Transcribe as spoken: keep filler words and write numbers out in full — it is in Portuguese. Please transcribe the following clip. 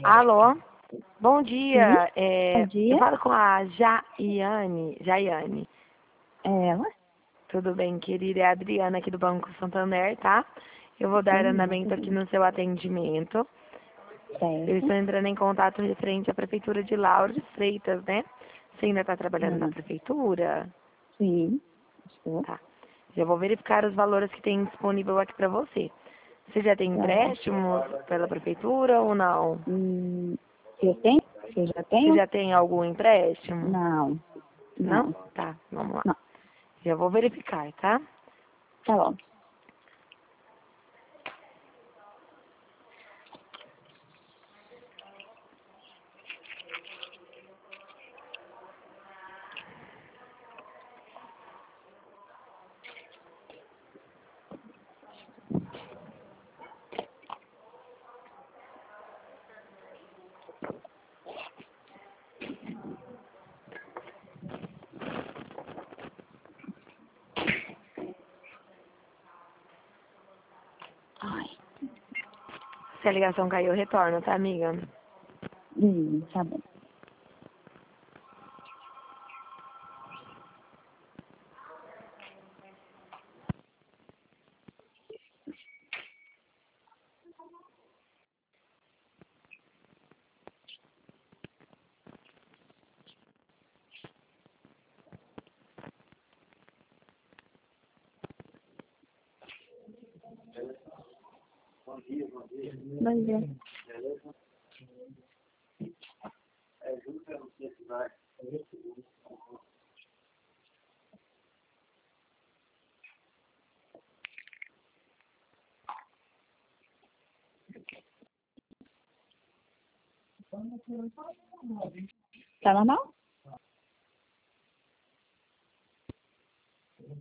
Alô? Bom Sim, dia. bom É, eu dia. falo com a Jaiane. Jaiane. É ela? Tudo bem, querida? É a Adriana aqui do Banco Santander, tá? Eu vou dar Sim, andamento aqui Adriana. no seu atendimento. Eu Certo. estou entrando em contato referente à Prefeitura de Lauro de Freitas, né? Você ainda está trabalhando na Hum, Prefeitura? sim, estou. Tá. Já vou verificar os valores que tem disponível aqui para você. Você já tem Tá. empréstimos pela Prefeitura ou não? Hum, eu tenho? Eu já Você tenho? já tem algum empréstimo? Não, Não? não, Tá, vamos lá. não. Já vou verificar, tá? Tá bom. Ai, Se a ligação caiu, eu retorno, tá, amiga? hum, tá bom. Bom dia. Tá normal?